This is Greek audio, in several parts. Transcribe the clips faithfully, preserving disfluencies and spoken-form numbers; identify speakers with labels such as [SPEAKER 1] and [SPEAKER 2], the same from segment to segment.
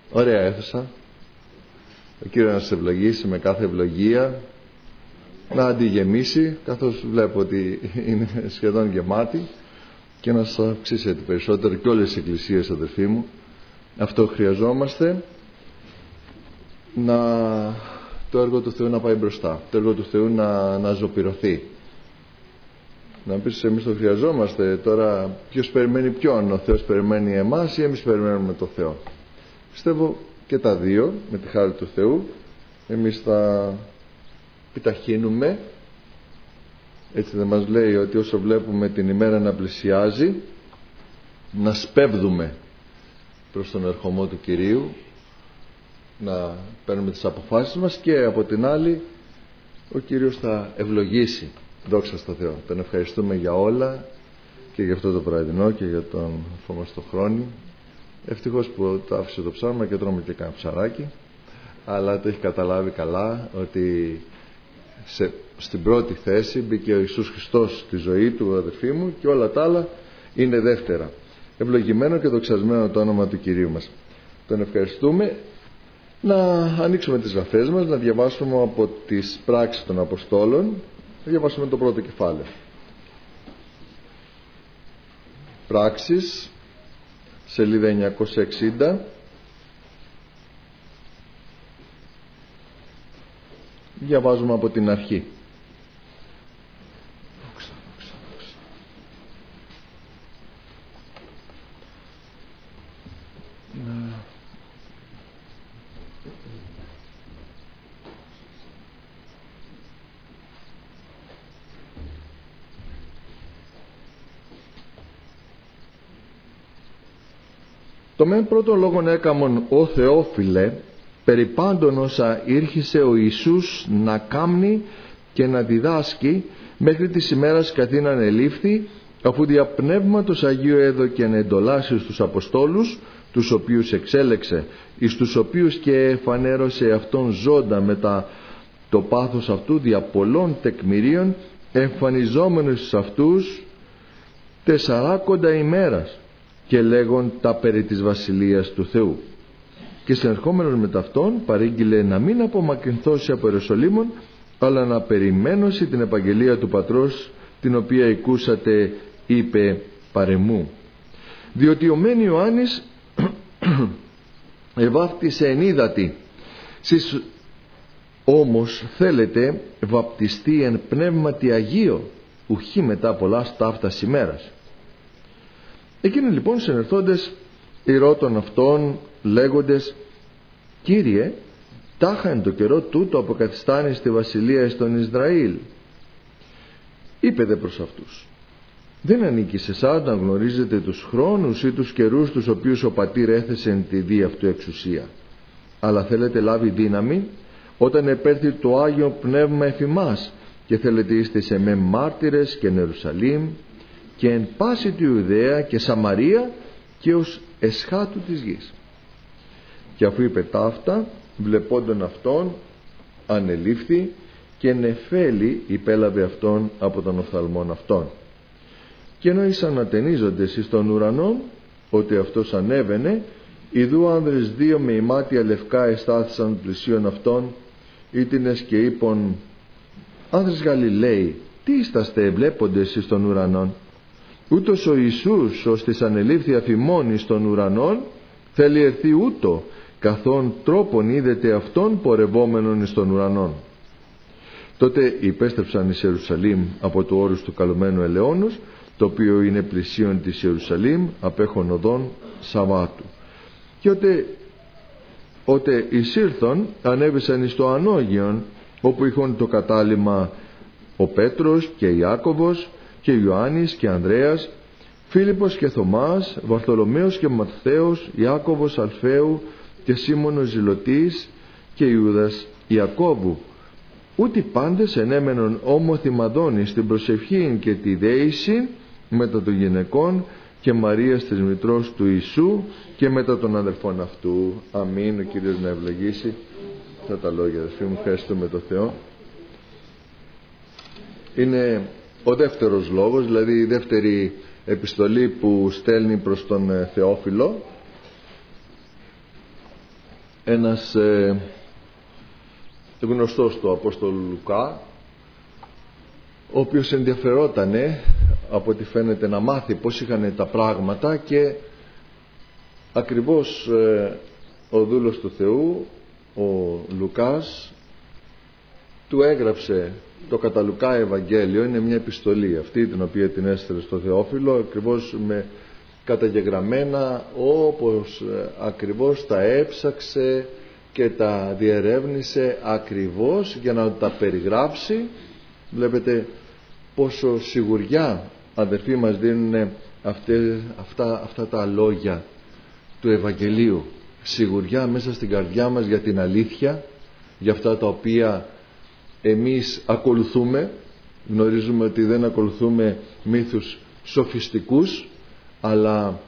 [SPEAKER 1] Ωραία αίθουσα. Ο Κύριος να σας ευλογήσει με κάθε ευλογία, να αντιγεμίσει, καθώς βλέπω ότι είναι σχεδόν γεμάτη, και να σας αυξήσετε περισσότερο και όλες οι εκκλησίες, αδελφοί μου. Αυτό χρειαζόμαστε, να το έργο του Θεού να πάει μπροστά, το έργο του Θεού να, να ζωπυρωθεί. Να πεις, εμείς το χρειαζόμαστε. Τώρα ποιος περιμένει ποιον? Ο Θεός περιμένει εμάς ή εμείς περιμένουμε το Θεό? Πιστεύω και τα δύο, με τη χάρη του Θεού. Εμείς θα επιταχύνουμε. Έτσι δεν μας λέει ότι όσο βλέπουμε την ημέρα να πλησιάζει, να σπέβδουμε προς τον ερχομό του Κυρίου, να παίρνουμε τις αποφάσεις μας, και από την άλλη ο Κύριος θα ευλογήσει. Δόξα στο Θεό. Τον ευχαριστούμε για όλα, και για αυτό το βραδινό και για τον φωμαστό χρόνο. Ευτυχώς που το άφησε το ψάρμα και τρώμε και κάνα ψαράκι, αλλά το έχει καταλάβει καλά ότι σε, στην πρώτη θέση μπήκε ο Ιησούς Χριστός στη ζωή του, αδερφοί μου, και όλα τα άλλα είναι δεύτερα. Ευλογημένο και δοξασμένο το όνομα του Κυρίου μας. Τον ευχαριστούμε. Να ανοίξουμε τις γραφές μας, να διαβάσουμε από τις πράξεις των Αποστόλων. Να διαβάσουμε το πρώτο κεφάλαιο. Πράξεις, σελίδα εννιακόσια εξήντα. Διαβάζουμε από την αρχή. Το μεν πρώτον λόγον έκαμον ο Θεόφιλε, περί πάντων όσα ήρχισε ο Ιησούς να κάμνει και να διδάσκει, μέχρι της ημέρας καθήν ανελήφθη, αφού δια Πνεύματος Αγίου έδωκεν εντολάσεις στους Αποστόλους, τους οποίους εξέλεξε, εις τους οποίους και εφανέρωσε αυτόν ζώντα μετά το πάθος αυτού δια πολλών τεκμηρίων, εμφανιζόμενος στους αυτούς τεσσαράκοντα ημέρας, και λέγον τα περί της Βασιλείας του Θεού. Και συνερχόμενος με ταυτόν παρήγγειλε να μην απομακρυνθώσει από Ιερουσαλήμων, αλλά να περιμένωση την επαγγελία του Πατρός, την οποία εκούσατε, είπε παρεμού. Διότι ο μεν Ιωάννης ευάφτισε εν ύδατι, σεις όμως θέλετε βαπτιστεί εν πνεύματι Αγίο, ουχή μετά πολλά σταύτας ημέρας. Εκείνοι λοιπόν συνερθόντες ηρώτων αυτών λέγοντες, Κύριε, τάχα εν το καιρό τούτο αποκαθιστάνει στη βασιλεία στον Ισραήλ. Είπε δε προς αυτούς, δεν ανήκει σε εσάς να γνωρίζετε τους χρόνους ή τους καιρούς τους οποίους ο Πατήρ έθεσε εν τη δι' αυτού εξουσία, αλλά θέλετε λάβει δύναμη όταν επέρθει το Άγιο Πνεύμα εφ' ημάς, και θέλετε είστε σε με μάρτυρες και εν Ιερουσαλήμ και εν πάση τη Ιουδαία και Σαμαρία και ως εσχάτου της γης. Και αφού είπε ταύτα, βλεπόντων αυτόν ανελήφθη, και νεφέλη υπέλαβε αυτόν από τον οφθαλμόν αυτόν. Και ενώ ήσαν ατενίζοντες εις τον ουρανό, ότι αυτός ανέβαινε, ιδού άνδρες δύο με ημάτια λευκά εστάθησαν πλησίον αυτών, ήτινες και είπον, άνδρες Γαλιλαίοι, τιίσταστε βλέποντες εις τον ουρανόν? Ούτως ο Ιησούς ώστις ανελήφθη αφημών εις των ουρανών, θέλει ερθεί ούτω, καθόν τρόπον είδετε αυτόν πορευόμενον εις των ουρανών. Τότε υπέστρεψαν εις Ιερουσαλήμ από του όρους του καλωμένου ελαιώνος, το οποίο είναι πλησίον της Ιερουσαλήμ απέχων οδών Σαββάτου. Και ότε, ότε εισήλθον ανέβησαν εις το Ανώγιον, όπου είχαν το κατάλημα ο Πέτρος και Ιάκωβος και Ιωάννης και Ανδρέας, Φίλιππος και Θωμάς, Βαρθολομαίος και Ματθαίος, Ιάκωβος Αλφαίου και Σίμωνος Ζηλωτής και Ιούδας Ιακώβου. Ούτι πάντες ενέμενον όμοθη Μαδόνη στην προσευχήν και τη δέηση μετά των γυναικών και Μαρίας της μητρός του Ιησού και μετά των αδελφών αυτού. Αμήν. Ο Κύριος να ευλογήσει αυτά τα λόγια, αδελφοί μου. Ευχαριστούμε τον Θεό. Είναι ο δεύτερος λόγος, δηλαδή η δεύτερη επιστολή που στέλνει προς τον Θεόφιλο, ένας ε, γνωστός του Απόστολου Λουκά, ο οποίος ενδιαφερότανε από ό,τι φαίνεται να μάθει πώς είχαν τα πράγματα, και ακριβώς ε, ο δούλος του Θεού, ο Λουκάς, του έγραψε το κατά Λουκά Ευαγγέλιο. Είναι μια επιστολή αυτή την οποία την έστειλε στο Θεόφιλο, ακριβώς με καταγεγραμμένα όπως ε, ακριβώς τα έψαξε και τα διερεύνησε ακριβώς για να τα περιγράψει. Βλέπετε πόσο σιγουριά, αδερφοί, μας δίνουν αυτές, αυτά, αυτά τα λόγια του Ευαγγελίου. Σιγουριά μέσα στην καρδιά μας για την αλήθεια, για αυτά τα οποία εμείς ακολουθούμε. Γνωρίζουμε ότι δεν ακολουθούμε μύθους σοφιστικούς, αλλά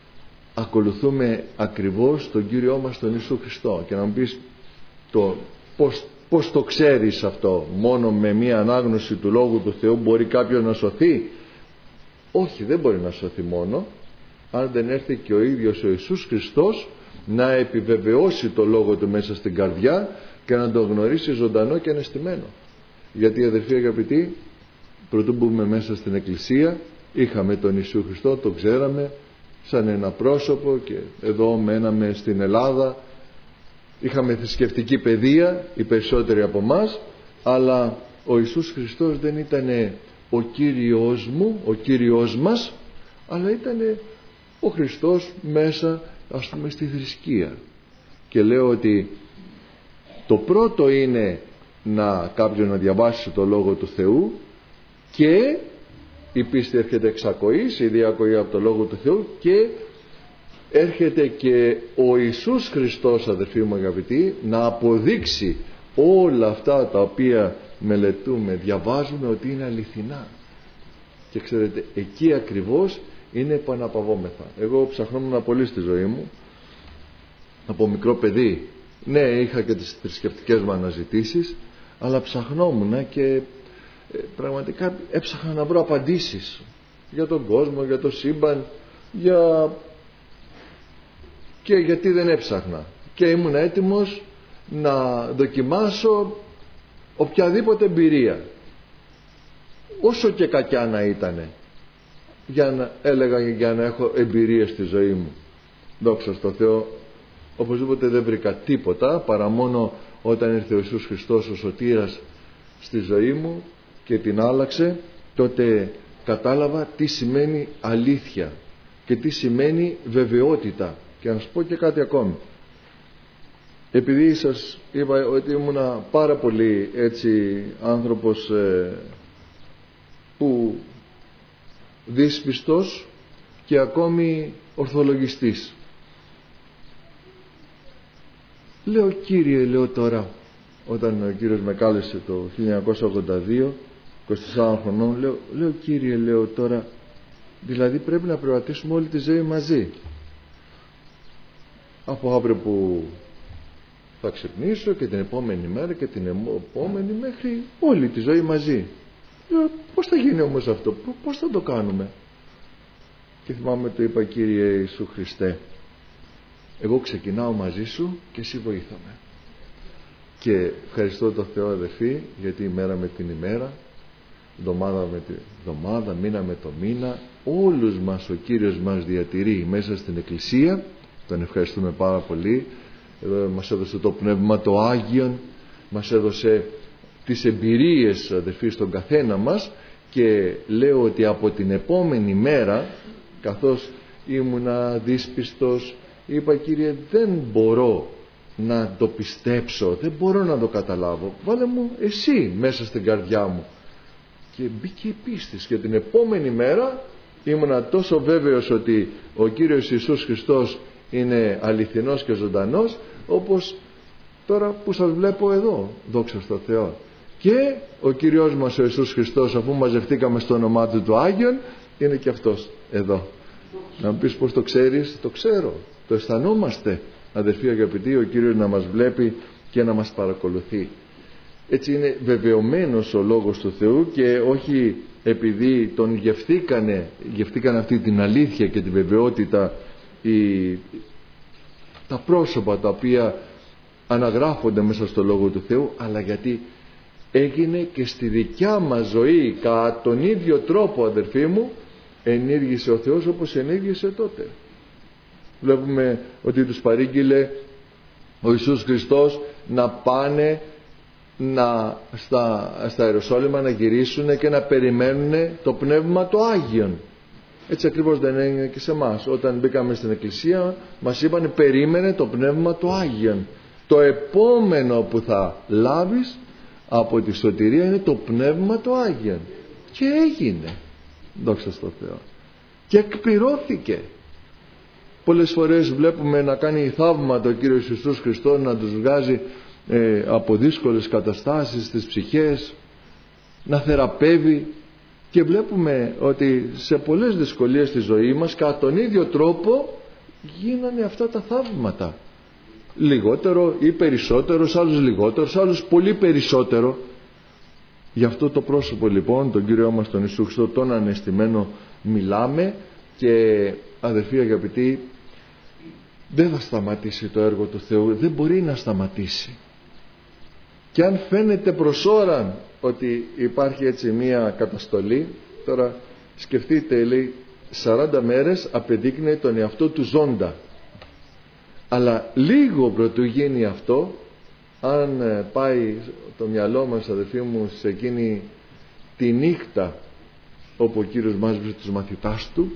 [SPEAKER 1] ακολουθούμε ακριβώς τον Κύριό μας τον Ιησού Χριστό. Και να μου πεις το, πώς, πώς το ξέρεις αυτό? Μόνο με μία ανάγνωση του Λόγου του Θεού μπορεί κάποιος να σωθεί? Όχι, δεν μπορεί να σωθεί μόνο αν δεν έρθει και ο ίδιος ο Ιησούς Χριστός να επιβεβαιώσει το Λόγο του μέσα στην καρδιά και να το γνωρίσει ζωντανό και ανεστημένο. Γιατί, αδερφοί αγαπητοί, πρωτού μπούμε μέσα στην Εκκλησία, είχαμε τον Ιησού Χριστό, τον ξέραμε σαν ένα πρόσωπο, και εδώ μέναμε στην Ελλάδα, είχαμε θρησκευτική παιδεία οι περισσότεροι από εμάς, αλλά ο Ιησούς Χριστός δεν ήταν ο Κύριος μου, ο Κύριος μας, αλλά ήταν ο Χριστός μέσα, ας πούμε, στη θρησκεία. Και λέω ότι το πρώτο είναι να κάποιος να διαβάσει το Λόγο του Θεού, και η πίστη έρχεται εξακοής, η διακοή από το Λόγο του Θεού, και έρχεται και ο Ιησούς Χριστός, αδερφοί μου αγαπητοί, να αποδείξει όλα αυτά τα οποία μελετούμε, διαβάζουμε, ότι είναι αληθινά. Και ξέρετε, εκεί ακριβώς είναι που αναπαυόμεθα. Εγώ ψαχνόμουν πολύ στη ζωή μου από μικρό παιδί. Ναι, είχα και τις θρησκευτικές μου αναζητήσεις, αλλά ψαχνόμουν και ε, πραγματικά έψαχνα να βρω απαντήσεις για τον κόσμο, για το σύμπαν, για... και γιατί δεν έψαχνα. Και ήμουν έτοιμος να δοκιμάσω οποιαδήποτε εμπειρία, όσο και κακιά να ήτανε, για να έλεγα, για να έχω εμπειρία στη ζωή μου. Δόξα στο Θεό, οπωσδήποτε δεν βρήκα τίποτα, παρά μόνο όταν ήρθε ο Ιησούς Χριστός ο Σωτήρας στη ζωή μου και την άλλαξε, τότε κατάλαβα τι σημαίνει αλήθεια και τι σημαίνει βεβαιότητα. Και να σας πω και κάτι ακόμη. Επειδή σας είπα ότι ήμουνα πάρα πολύ έτσι άνθρωπος ε, που δύσπιστος και ακόμη ορθολογιστής, λέω, Κύριε, λέω τώρα, όταν ο Κύριος με κάλεσε το χίλια εννιακόσια ογδόντα δύο, είκοσι τεσσάρων χρονών, λέω, λέω Κύριε, λέω τώρα, δηλαδή πρέπει να περπατήσουμε όλη τη ζωή μαζί. Από αύριο που θα ξυπνήσω και την επόμενη μέρα και την επόμενη, μέχρι όλη τη ζωή μαζί. Λέω, πώς θα γίνει όμως αυτό, πώς θα το κάνουμε? Και θυμάμαι το είπα, Κύριε Ιησού Χριστέ, εγώ ξεκινάω μαζί σου και εσύ βοήθαμε. Και ευχαριστώ τον Θεό, αδελφοί, γιατί ημέρα με την ημέρα, εβδομάδα με την εβδομάδα, μήνα με το μήνα, όλους μας ο Κύριος μας διατηρεί μέσα στην Εκκλησία. Τον ευχαριστούμε πάρα πολύ. Εδώ μας έδωσε το Πνεύμα το Άγιον, μας έδωσε τις εμπειρίες, αδελφοί, στον καθένα μας, και λέω ότι από την επόμενη μέρα, καθώς ήμουνα δύσπιστος, είπα, Κύριε, δεν μπορώ να το πιστέψω, δεν μπορώ να το καταλάβω, βάλε μου εσύ μέσα στην καρδιά μου. Και μπήκε η πίστη, και την επόμενη μέρα ήμουνα τόσο βέβαιος ότι ο Κύριος Ιησούς Χριστός είναι αληθινός και ζωντανός, όπως τώρα που σας βλέπω εδώ, δόξα στο Θεό. Και ο Κύριος μας ο Ιησούς Χριστός, αφού μαζευτήκαμε στο όνομά Του το Άγιον, είναι και Αυτός εδώ. Να μου πεις πώς το ξέρεις? Το ξέρω, το αισθανόμαστε, αδερφοί αγαπητοί, ο Κύριος να μας βλέπει και να μας παρακολουθεί. Έτσι είναι βεβαιωμένος ο Λόγος του Θεού, και όχι επειδή τον γευθήκανε, γευθήκανε αυτή την αλήθεια και την βεβαιότητα οι, τα πρόσωπα τα οποία αναγράφονται μέσα στο Λόγο του Θεού, αλλά γιατί έγινε και στη δικιά μας ζωή κατά τον ίδιο τρόπο, αδερφοί μου, ενήργησε ο Θεός όπως ενήργησε τότε. Βλέπουμε ότι τους παρήγγειλε ο Ιησούς Χριστός να πάνε να, στα, στα Ιεροσόλυμα να γυρίσουν και να περιμένουν το Πνεύμα το Άγιον. Έτσι ακριβώς δεν έγινε και σε εμάς. Όταν μπήκαμε στην Εκκλησία μας είπαν περίμενε το Πνεύμα το Άγιον. Το επόμενο που θα λάβεις από τη σωτηρία είναι το Πνεύμα το Άγιον. Και έγινε, δόξα τω Θεώ, και εκπληρώθηκε. Πολλές φορές βλέπουμε να κάνει θαύματα ο Κύριος Ιησούς Χριστός, να τους βγάζει ε, από δύσκολες καταστάσεις στις ψυχές, να θεραπεύει, και βλέπουμε ότι σε πολλές δυσκολίες στη ζωή μας κατά τον ίδιο τρόπο γίνανε αυτά τα θαύματα. Λιγότερο ή περισσότερο, σε άλλους λιγότερο, σε άλλους πολύ περισσότερο. Γι' αυτό το πρόσωπο λοιπόν, τον Κύριό μας τον Ιησού Χριστό, τον ανεστημένο, μιλάμε. Και αδερφοί αγαπητοί, δεν θα σταματήσει το έργο του Θεού, δεν μπορεί να σταματήσει. Και αν φαίνεται προς ώραν ότι υπάρχει έτσι μία καταστολή, τώρα σκεφτείτε, λέει, σαράντα μέρες απεδείκνυε τον εαυτό του ζώντα. Αλλά λίγο πρωτού γίνει αυτό, αν πάει το μυαλό μας, αδελφοί μου, σε εκείνη τη νύχτα όπου ο Κύριος μάζεψε τους μαθητάς του,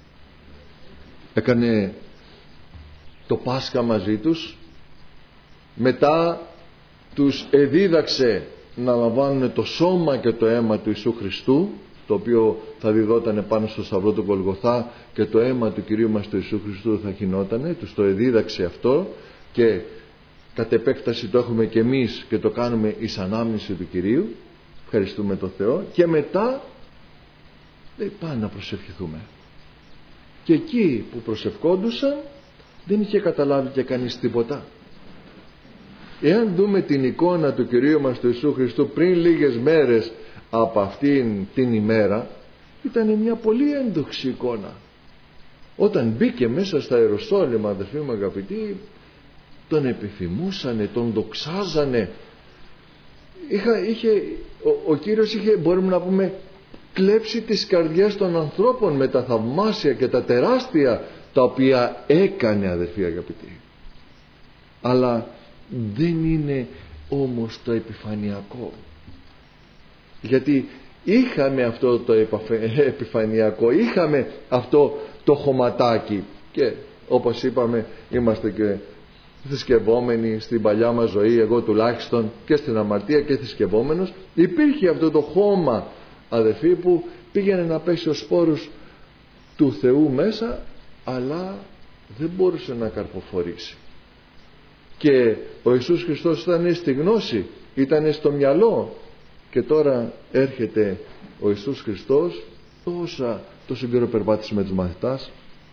[SPEAKER 1] έκανε το Πάσχα μαζί τους, μετά τους εδίδαξε να λαμβάνουν το σώμα και το αίμα του Ιησού Χριστού, το οποίο θα διδότανε πάνω στο σταυρό του Γολγοθά, και το αίμα του Κυρίου μας του Ιησού Χριστού θα χυνότανε. Τους το εδίδαξε αυτό, και κατ' επέκταση το έχουμε και εμείς και το κάνουμε εις ανάμνηση του Κυρίου. Ευχαριστούμε τον Θεό. Και μετά δεν πάνε να προσευχηθούμε. Και εκεί που προσευχόντουσαν δεν είχε καταλάβει και κανείς τίποτα. Εάν δούμε την εικόνα του Κυρίου μας του Ιησού Χριστού πριν λίγες μέρες από αυτήν την ημέρα, ήταν μια πολύ έντοξη εικόνα. Όταν μπήκε μέσα στα Ιεροσόλυμα, αδελφοί μου αγαπητοί, τον επιθυμούσανε, τον δοξάζανε. Είχα, είχε, ο, ο Κύριος είχε, μπορούμε να πούμε, κλέψει τις καρδιές των ανθρώπων με τα θαυμάσια και τα τεράστια τα οποία έκανε, αδελφοί αγαπητοί. Αλλά δεν είναι όμως το επιφανειακό. Γιατί είχαμε αυτό το επιφανειακό, είχαμε αυτό το χωματάκι, και όπως είπαμε είμαστε και θρησκευόμενοι στην παλιά μας ζωή, εγώ τουλάχιστον, και στην αμαρτία και θρησκευόμενος. Υπήρχε αυτό το χώμα, αδελφοί, που πήγαινε να πέσει ο σπόρος του Θεού μέσα, αλλά δεν μπορούσε να καρποφορήσει. Και ο Ιησούς Χριστός ήταν στη γνώση, ήταν στο μυαλό, και τώρα έρχεται ο Ιησούς Χριστός, τόσα, τόσο καιρό περπάτησε με τους μαθητάς.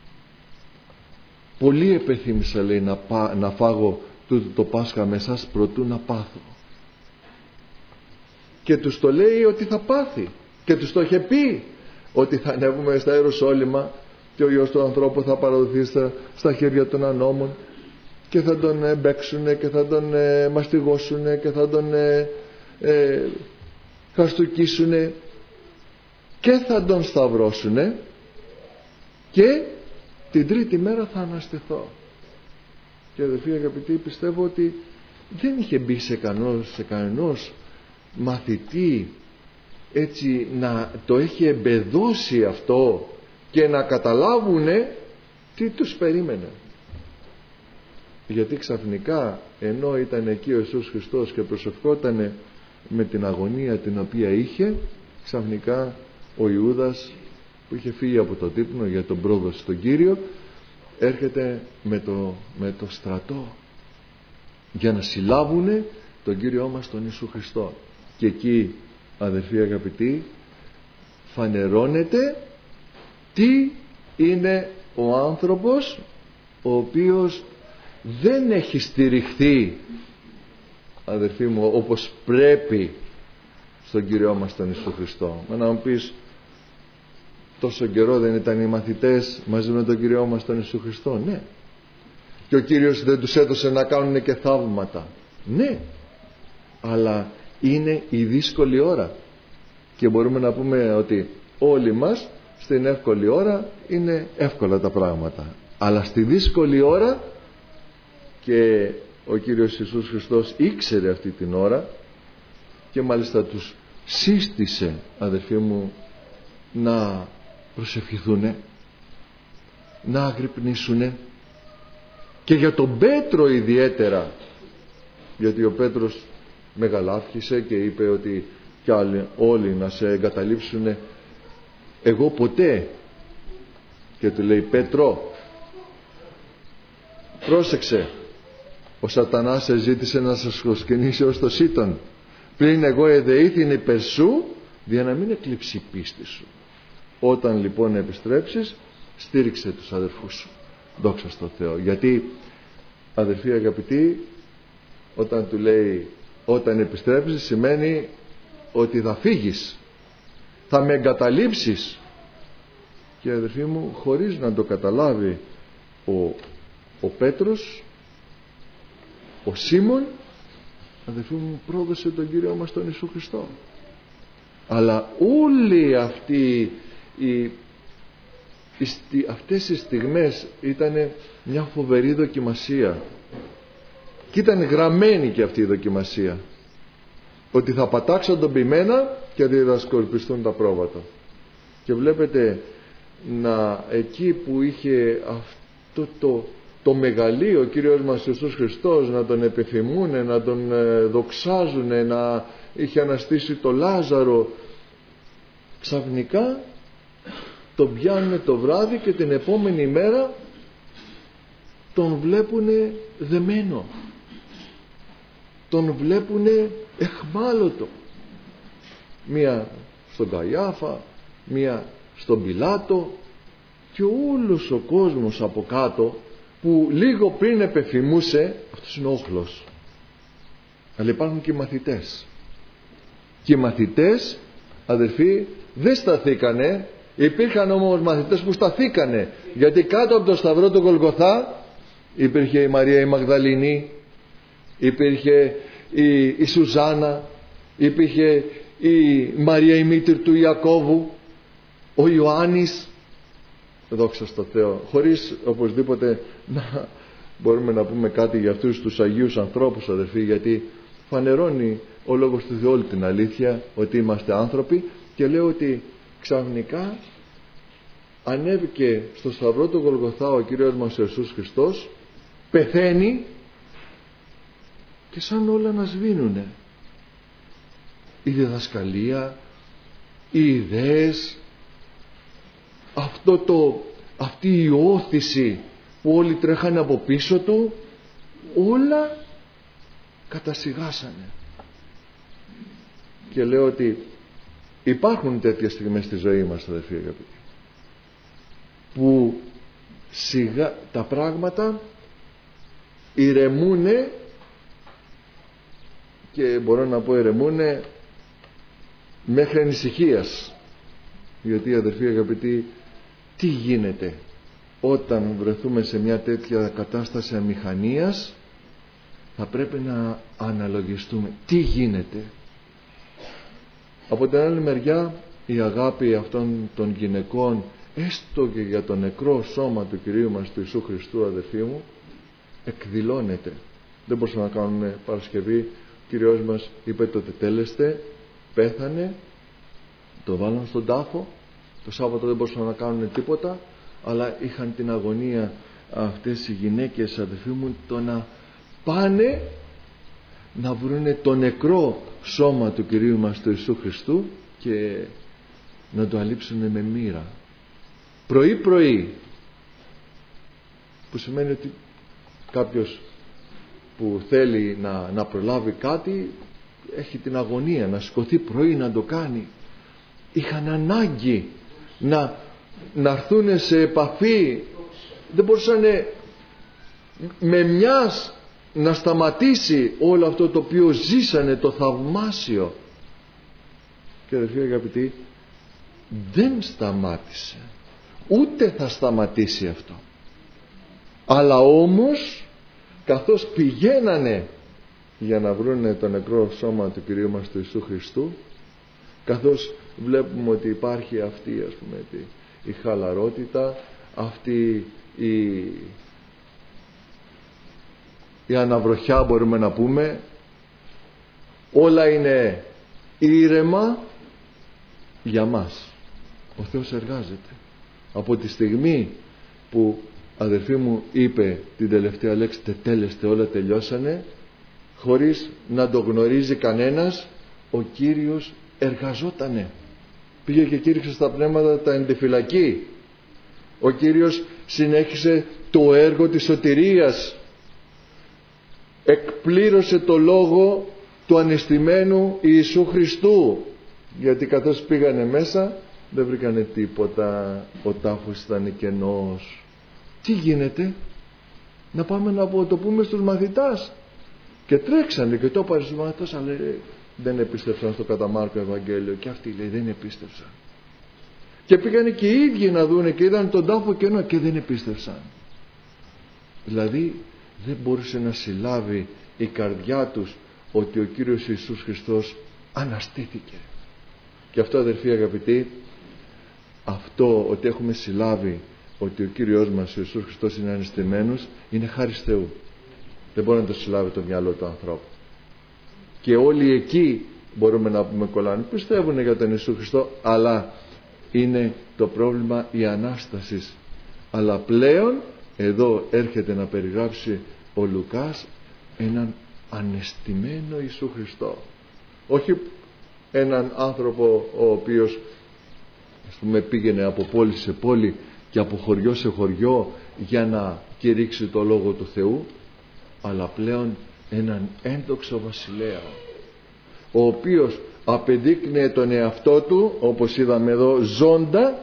[SPEAKER 1] Πολύ επεθύμησα, λέει, να, πά, να φάγω τούτο το Πάσχα με εσάς προτού να πάθω. Και τους το λέει ότι θα πάθει, και τους το είχε πει ότι θα ανέβουμε στα Ιεροσόλυμα και ο Υιός του ανθρώπου θα παραδοθεί στα, στα χέρια των ανώμων, και θα τον ε, μπέξουνε και θα τον ε, μαστιγώσουνε και θα τον ε, ε, χαστουκίσουνε και θα τον σταυρώσουνε, και την τρίτη μέρα θα αναστηθώ. Και αδελφοί αγαπητοί, πιστεύω ότι δεν είχε μπει σε κανένας, σε κανένας μαθητή έτσι να το έχει εμπεδώσει αυτό και να καταλάβουνε τι τους περίμενε. Γιατί ξαφνικά, ενώ ήταν εκεί ο Ιησούς Χριστός και προσευχότανε με την αγωνία την οποία είχε, ξαφνικά ο Ιούδας, που είχε φύγει από το τύπνο για τον πρόδοση στον Κύριο, έρχεται με το, με το στρατό για να συλλάβουνε τον Κύριό μας τον Ιησού Χριστό. Και εκεί, αδελφοί αγαπητοί, φανερώνεται τι είναι ο άνθρωπος ο οποίος δεν έχει στηριχθεί, αδελφοί μου, όπως πρέπει στον Κύριό μας τον Ιησού Χριστό. Μα να μου πεις, τόσο καιρό δεν ήταν οι μαθητές μαζί με τον Κύριό μας τον Ιησού Χριστό? Ναι. και ο Κύριος δεν τους έδωσε να κάνουν και θαύματα. Ναι, αλλά είναι η δύσκολη ώρα και μπορούμε να πούμε ότι όλοι μας στην εύκολη ώρα είναι εύκολα τα πράγματα, αλλά στη δύσκολη ώρα, και ο Κύριος Ιησούς Χριστός ήξερε αυτή την ώρα και μάλιστα τους σύστησε, αδελφοί μου, να προσευχηθούνε, να αγρυπνήσουνε, και για τον Πέτρο ιδιαίτερα, γιατί ο Πέτρος μεγαλάφχησε και είπε ότι κι άλλοι, όλοι να σε εγκαταλείψουνε, εγώ ποτέ. Και του λέει, Πέτρο, πρόσεξε, ο σατανάς σε ζήτησε να σας προσκυνήσει ως το σύτον, πλην εγώ εδεήθην υπέρ σου, για να μην εκλείψει η πίστη σου. Όταν λοιπόν επιστρέψεις, στήριξε τους αδερφούς σου. Δόξα στο Θεό. Γιατί, αδερφοί αγαπητοί, όταν του λέει όταν επιστρέψεις, σημαίνει ότι θα φύγεις, θα με εγκαταλείψεις. Και αδερφοί μου, χωρίς να το καταλάβει ο, ο Πέτρος, ο Σίμων, αδερφοί μου, πρόδωσε τον Κύριο μας τον Ιησού Χριστό. Αλλά όλοι αυτοί οι, οι, αυτές οι στιγμές ήταν μια φοβερή δοκιμασία, και ήταν γραμμένη και αυτή η δοκιμασία, ότι θα πατάξουν τον ποιμένα και θα σκορπιστούν τα πρόβατα. Και βλέπετε, να εκεί που είχε αυτό το, το μεγαλείο ο Κύριος μας Ιησούς Χριστός, να τον επιθυμούνε, να τον ε, δοξάζουνε, να είχε αναστήσει το Λάζαρο, ξαφνικά τον πιάνουν το βράδυ και την επόμενη μέρα τον βλέπουνε δεμένο, τον βλέπουνε εχμάλωτο, μία στον Καϊάφα, μία στον Πιλάτο, και όλος ο κόσμος από κάτω που λίγο πριν επεφημούσε, αυτός είναι όχλος. Αλλά υπάρχουν και οι μαθητές, και οι μαθητές, αδερφοί, δεν σταθήκανε. Υπήρχαν όμως μαθητές που σταθήκανε, γιατί κάτω από το σταυρό του Γολγοθά υπήρχε η Μαρία η Μαγδαληνή, υπήρχε η, η Σουζάνα, υπήρχε η Μαρία η μήτρη του Ιακώβου, ο Ιωάννης, δόξα στο Θεό, χωρίς οπωσδήποτε να μπορούμε να πούμε κάτι για αυτούς τους Αγίους ανθρώπους, αδερφοί, γιατί φανερώνει ο Λόγος του Θεού όλη την αλήθεια, ότι είμαστε άνθρωποι. Και λέω ότι ξαφνικά ανέβηκε στο σταυρό του Γολγοθά ο Κύριος μας Ιησούς Χριστός, πεθαίνει, και σαν όλα να σβήνουνε. Η διδασκαλία, οι ιδέες, αυτό το, αυτή η όθηση που όλοι τρέχανε από πίσω του, όλα κατασιγάσανε. Και λέω ότι υπάρχουν τέτοιες στιγμές στη ζωή μας, αδελφοί αγαπητοί, που σιγά τα πράγματα ηρεμούνε, και μπορώ να πω ηρεμούνε μέχρι ανησυχίας. Γιατί, αδελφοί αγαπητοί, τι γίνεται όταν βρεθούμε σε μια τέτοια κατάσταση αμηχανίας? Θα πρέπει να αναλογιστούμε τι γίνεται. Από την άλλη μεριά, η αγάπη αυτών των γυναικών, έστω και για το νεκρό σώμα του Κυρίου μας του Ιησού Χριστού, αδελφοί μου, εκδηλώνεται. Δεν μπορούσαμε να κάνουμε Παρασκευή. Ο Κύριος μας είπε το τετέλεστε, πέθανε, το βάλαν στον τάφο. Το Σάββατο δεν μπορούσαν να κάνουν τίποτα, αλλά είχαν την αγωνία αυτές οι γυναίκες, αδελφοί μου, το να πάνε να βρούνε το νεκρό σώμα του Κυρίου μας του Ιησού Χριστού και να το αλείψουν με μοίρα πρωί πρωί, που σημαίνει ότι κάποιος που θέλει να, να προλάβει κάτι έχει την αγωνία να σηκωθεί πρωί να το κάνει. Είχαν ανάγκη να, να έρθουν σε επαφή, δεν μπορούσαν με μιας να σταματήσει όλο αυτό το οποίο ζήσανε, το θαυμάσιο. Και αδελφοί αγαπητοί, δεν σταμάτησε, ούτε θα σταματήσει αυτό. Αλλά όμως καθώς πηγαίνανε για να βρούνε το νεκρό σώμα του Κυρίου μας του Ιησού Χριστού, καθώς βλέπουμε ότι υπάρχει αυτή, ας πούμε, η χαλαρότητα, αυτή η, η αναβροχιά, μπορούμε να πούμε, όλα είναι ήρεμα για μας. Ο Θεός εργάζεται. Από τη στιγμή που, αδερφοί μου, είπε την τελευταία λέξη, τετέλεστε, όλα τελειώσανε, χωρίς να το γνωρίζει κανένας, ο Κύριος εργαζότανε. Πήγε και κήρυξε στα πνεύματα τα εντεφυλακή. Ο Κύριος συνέχισε το έργο της σωτηρίας, εκπλήρωσε το λόγο του ανεστημένου Ιησού Χριστού, γιατί καθώς πήγανε μέσα δεν βρήκανε τίποτα, ο τάφος ήταν κενός. Τι γίνεται? Να πάμε να το πούμε στους μαθητάς. Και τρέξανε και το είπαν στους μαθητάς, αλλά δεν επίστευσαν στο κατά Μάρκο Ευαγγέλιο. Και αυτοί, λέει, δεν επίστευσαν. Και πήγανε και οι ίδιοι να δούνε και είδαν τον τάφο κενό και δεν επίστευσαν. Δηλαδή δεν μπορούσε να συλλάβει η καρδιά τους ότι ο Κύριος Ιησούς Χριστός αναστήθηκε. Και αυτό, αδερφοί αγαπητοί, αυτό ότι έχουμε συλλάβει ότι ο Κύριος μας ο Ιησούς Χριστός είναι αναστημένος, είναι χάρις Θεού. Δεν μπορεί να το συλλάβει το μυαλό του ανθρώπου. Και όλοι εκεί μπορούμε να πούμε κολλάνε, πιστεύουν για τον Ιησού Χριστό, αλλά είναι το πρόβλημα η Ανάσταση. Αλλά πλέον εδώ έρχεται να περιγράψει ο Λουκάς έναν ανεστημένο Ιησού Χριστό, όχι έναν άνθρωπο ο οποίος, ας πούμε, πήγαινε από πόλη σε πόλη και από χωριό σε χωριό για να κηρύξει το Λόγο του Θεού, αλλά πλέον έναν έντοξο βασιλέα, ο οποίος απεδείκνυε τον εαυτό του, όπως είδαμε εδώ, ζώντα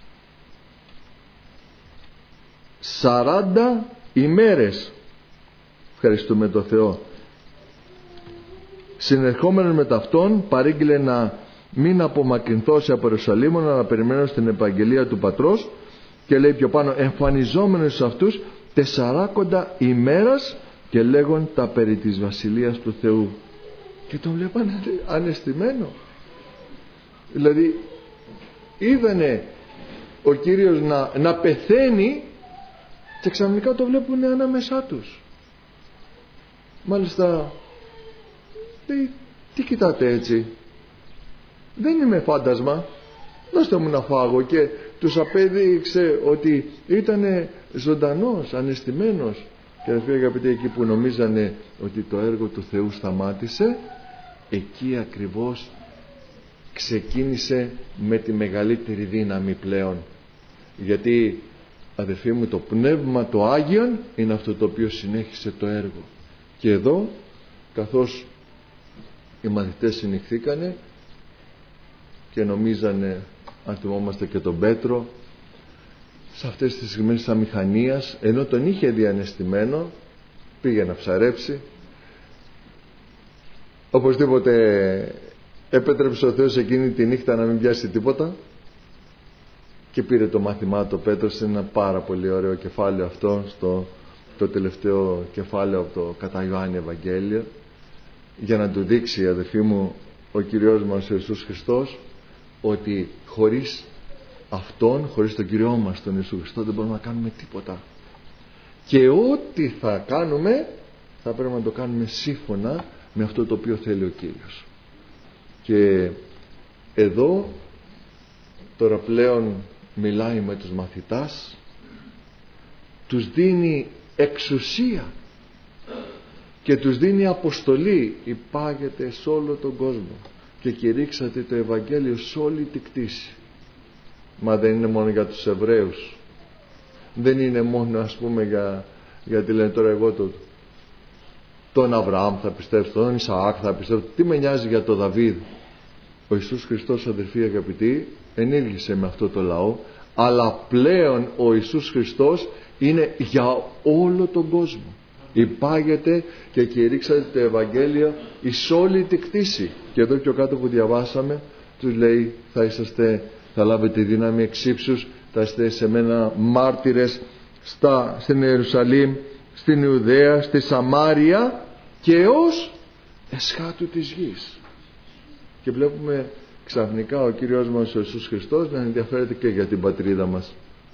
[SPEAKER 1] σαράντα ημέρες. Ευχαριστούμε τον Θεό. Συνερχόμενος με ταυτόν παρήγγειλε να μην απομακρυνθώσει από Ιερουσαλήμ, αλλά να περιμένω στην επαγγελία του Πατρός, και λέει πιο πάνω, εμφανιζόμενος σε αυτούς τεσσαράκοντα ημέρας και λέγον τα περί της βασιλείας του Θεού. Και τον βλέπανε ανεστημένο. Δηλαδή είδανε ο Κύριος να, να πεθαίνει και ξαφνικά το βλέπουν ανάμεσά τους. Μάλιστα λέει, τι κοιτάτε έτσι, δεν είμαι φάντασμα, δώστε μου να φάγω. Και τους απέδειξε ότι ήταν ζωντανός, ανεστημένος. Και αδελφοί αγαπητοί, εκεί που νομίζανε ότι το έργο του Θεού σταμάτησε, εκεί ακριβώς ξεκίνησε με τη μεγαλύτερη δύναμη πλέον. Γιατί, αδελφοί μου, το Πνεύμα το Άγιον είναι αυτό το οποίο συνέχισε το έργο. Και εδώ, καθώς οι μαθητές συνηχθήκανε και νομίζανε, αν θυμόμαστε και τον Πέτρο, σε αυτές τις στιγμές της αμηχανίας, ενώ τον είχε διανεστημένο, πήγε να ψαρέψει. Οπωσδήποτε επέτρεψε ο Θεός εκείνη τη νύχτα να μην πιάσει τίποτα και πήρε το μάθημά του Πέτρος σε ένα πάρα πολύ ωραίο κεφάλαιο αυτό, στο το τελευταίο κεφάλαιο από το κατά Ιωάννη Ευαγγέλιο, για να του δείξει, αδελφοί μου, ο Κυριός μας ο Ιησούς Χριστός, ότι χωρίς Αυτόν, χωρίς τον Κυριό μας τον Ιησού Χριστό, δεν μπορούμε να κάνουμε τίποτα. Και ό,τι θα κάνουμε θα πρέπει να το κάνουμε σύμφωνα με αυτό το οποίο θέλει ο Κύριος. Και εδώ τώρα πλέον μιλάει με τους μαθητάς, τους δίνει εξουσία και τους δίνει αποστολή. Υπάγεται σε όλο τον κόσμο και κηρύξατε το Ευαγγέλιο σε όλη τη κτήση. Μα δεν είναι μόνο για τους Εβραίους, δεν είναι μόνο, ας πούμε, για, γιατί λένε τώρα εγώ το, τον Αβραάμ θα πιστέψω, τον Ισαάκ θα πιστέψω, τι με νοιάζει για τον Δαβίδ. Ο Ιησούς Χριστός, αδελφοί αγαπητοί, ενήργησε με αυτό το λαό, αλλά πλέον ο Ιησούς Χριστός είναι για όλο τον κόσμο. Υπάγεται και κηρύξατε το Ευαγγέλιο εις όλη τη κτήση. Και εδώ πιο κάτω που διαβάσαμε τους λέει, θα είσαστε, θα λάβετε δύναμη εξ ύψους, θα είστε σε μένα μάρτυρες στα, στην Ιερουσαλήμ, στην Ιουδαία, στη Σαμάρια και ως εσχάτου της γης. Και βλέπουμε ξαφνικά ο Κύριος μας ο Ιησούς Χριστός να ενδιαφέρεται και για την πατρίδα μας.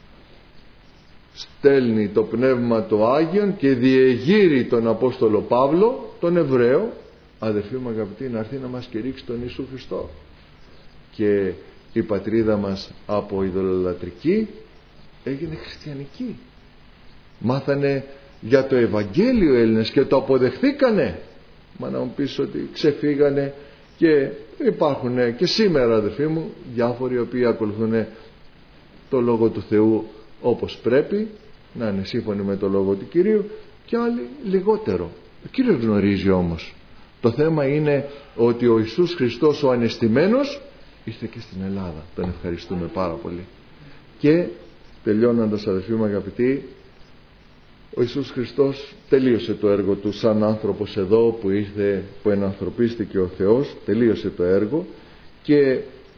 [SPEAKER 1] Στέλνει το Πνεύμα το Άγιον και διεγείρει τον Απόστολο Παύλο, τον Εβραίο, αδερφοί μου αγαπητοί, να έρθει να μας κηρύξει τον Ιησού Χριστό. Και η πατρίδα μας από ειδωλολατρική έγινε χριστιανική. Μάθανε για το Ευαγγέλιο Έλληνες και το αποδεχθήκανε. Μα να μου πεις ότι ξεφύγανε, και υπάρχουν και σήμερα, αδερφοί μου, διάφοροι οι οποίοι ακολουθούν το Λόγο του Θεού όπως πρέπει, να είναι σύμφωνοι με το Λόγο του Κυρίου, και άλλοι λιγότερο. Ο Κύριος γνωρίζει όμως. Το θέμα είναι ότι ο Ιησούς Χριστός ο ανεστημένος ήρθε και στην Ελλάδα. Τον ευχαριστούμε πάρα πολύ. Και τελειώνοντας, αδελφοί μου αγαπητοί, ο Ιησούς Χριστός τελείωσε το έργο του σαν άνθρωπος εδώ που ήρθε, που ενανθρωπίστηκε ο Θεός, τελείωσε το έργο και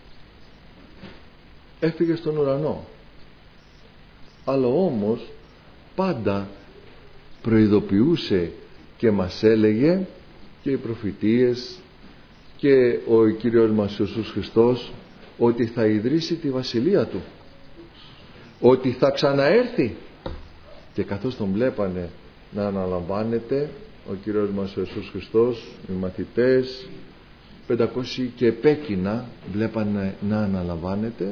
[SPEAKER 1] έφυγε στον ουρανό. Αλλά όμως πάντα προειδοποιούσε και μας έλεγε, και οι προφητείες και ο Κύριος μας Ιησούς Χριστός, ότι θα ιδρύσει τη βασιλεία Του, ότι θα ξαναέρθει. Και καθώς τον βλέπανε να αναλαμβάνεται ο Κύριος μας ο Ιησούς Χριστός, οι μαθητές πεντακόσιοι και επέκεινα βλέπανε να αναλαμβάνεται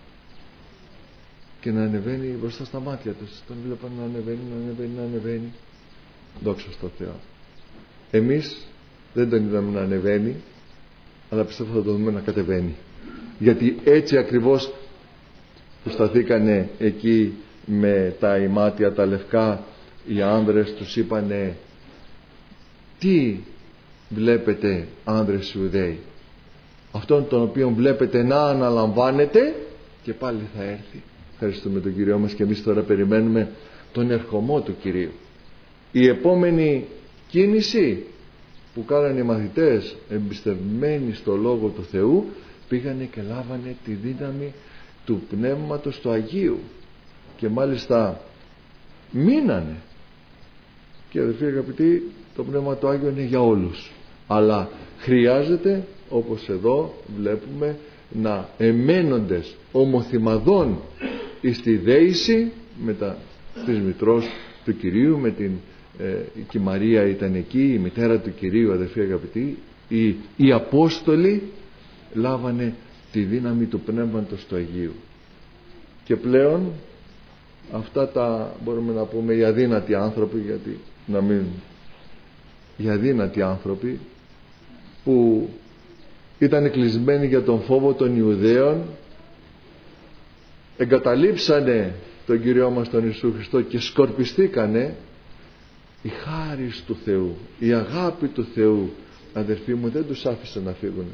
[SPEAKER 1] και να ανεβαίνει μπροστά στα μάτια τους. Τον βλέπανε να ανεβαίνει, να ανεβαίνει, να ανεβαίνει. Δόξα στο Θεό. Εμείς δεν τον είδαμε να ανεβαίνει, αλλά πιστεύω θα το δούμε να κατεβαίνει. Γιατί έτσι ακριβώς που σταθήκανε εκεί με τα ημάτια τα λευκά, οι άνδρες τους είπανε, τι βλέπετε άνδρες Ιουδαίοι? Αυτόν τον οποίον βλέπετε να αναλαμβάνετε και πάλι θα έρθει. Ευχαριστούμε τον Κύριο μας, και εμείς τώρα περιμένουμε τον ερχομό του Κυρίου. Η επόμενη κίνηση που κάνανε οι μαθητές εμπιστευμένοι στο Λόγο του Θεού, πήγανε και λάβανε τη δύναμη του Πνεύματος του Αγίου και μάλιστα μείνανε. Και αδελφοί αγαπητοί, το Πνεύμα του Άγιο είναι για όλους, αλλά χρειάζεται, όπως εδώ βλέπουμε, να εμένοντες ομοθυμαδών εις τη δέηση με τα της μητρός του Κυρίου, με την ε, και η Μαρία ήταν εκεί, η μητέρα του Κυρίου, αδελφοί αγαπητοί. οι, οι Απόστολοι λάβανε τη δύναμη του Πνεύματος του Αγίου, και πλέον αυτά τα, μπορούμε να πούμε, οι αδύνατοι άνθρωποι, γιατί να μην, οι αδύνατοι άνθρωποι που ήταν κλεισμένοι για τον φόβο των Ιουδαίων, εγκαταλείψανε τον Κύριό μας τον Ιησού Χριστό και σκορπιστήκανε. Η χάρις του Θεού, η αγάπη του Θεού, αδερφοί μου, δεν τους άφησε να φύγουν,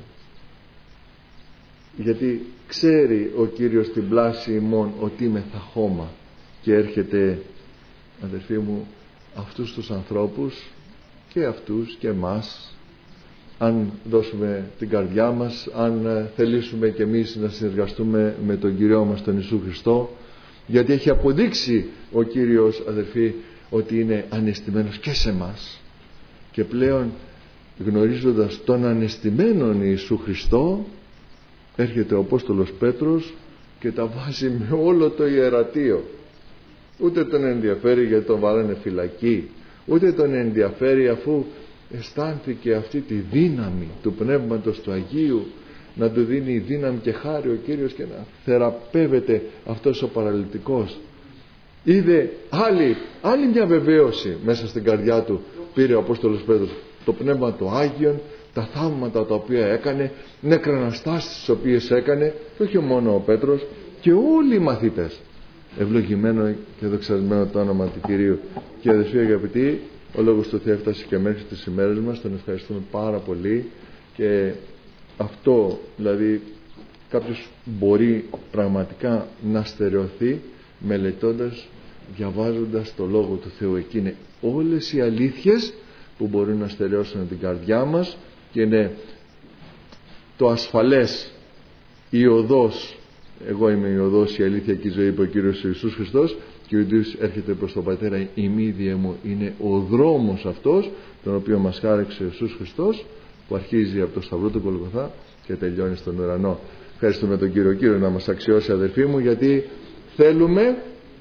[SPEAKER 1] γιατί ξέρει ο Κύριος την πλάση ημών ότι είμαι θα χώμα, και έρχεται, αδερφοί μου, αυτούς τους ανθρώπους και αυτούς και εμάς, αν δώσουμε την καρδιά μας, αν θελήσουμε και εμείς να συνεργαστούμε με τον Κύριό μας τον Ιησού Χριστό, γιατί έχει αποδείξει ο Κύριος, αδερφοί, ότι είναι ανεστημένος και σε μας. Και πλέον, γνωρίζοντας τον ανεστημένον Ιησού Χριστό, έρχεται ο Απόστολος Πέτρος και τα βάζει με όλο το ιερατείο. Ούτε τον ενδιαφέρει γιατί τον βάλανε φυλακή, ούτε τον ενδιαφέρει αφού αισθάνθηκε αυτή τη δύναμη του Πνεύματος του Αγίου να του δίνει δύναμη και χάρη ο Κύριος και να θεραπεύεται αυτός ο παραλυτικός. Είδε άλλη, άλλη μια βεβαίωση μέσα στην καρδιά του, πήρε ο Απόστολος Πέτρος, το Πνεύμα του Άγιον, τα θαύματα τα οποία έκανε, νεκραναστάσεις τις οποίες έκανε, και όχι μόνο ο Πέτρος, και όλοι οι μαθητές. Ευλογημένο και δοξασμένο το όνομα του Κυρίου. Και αδελφοί αγαπητοί, ο Λόγος του Θεού έφτασε και μέχρι τις ημέρες μας, τον ευχαριστούμε πάρα πολύ. Και αυτό, δηλαδή, κάποιος μπορεί πραγματικά να στερεωθεί μελετώντας, διαβάζοντας το Λόγο του Θεού. Εκεί είναι όλες οι αλήθειες που μπορούν να στερεώσουν την καρδιά μας, και είναι το ασφαλές, η οδός. Εγώ είμαι η οδός, η αλήθεια και η ζωή, είπε ο Κύριος Ιησούς Χριστός, και ο Ιησούς έρχεται προς τον Πατέρα ημίδια μου. Είναι ο δρόμος αυτός τον οποίο μας χάραξε ο Ιησούς Χριστός, που αρχίζει από το Σταυρό του Γολγοθά και τελειώνει στον ουρανό. Ευχαριστούμε τον Κύριο Κύριο να μας αξιώσει, αδερφοί μου, γιατί θέλουμε,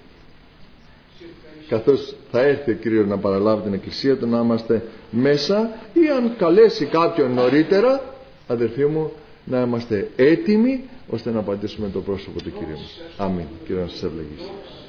[SPEAKER 1] καθώς θα έρθει ο Κύριος να παραλάβει την Εκκλησία του, να είμαστε μέσα, ή αν καλέσει κάποιον νωρίτερα, αδερφοί μου, να είμαστε έτοιμοι ώστε να πατήσουμε το πρόσωπο του Κυρίου μας. Αμήν. Κύριε να σας ευλογήσει.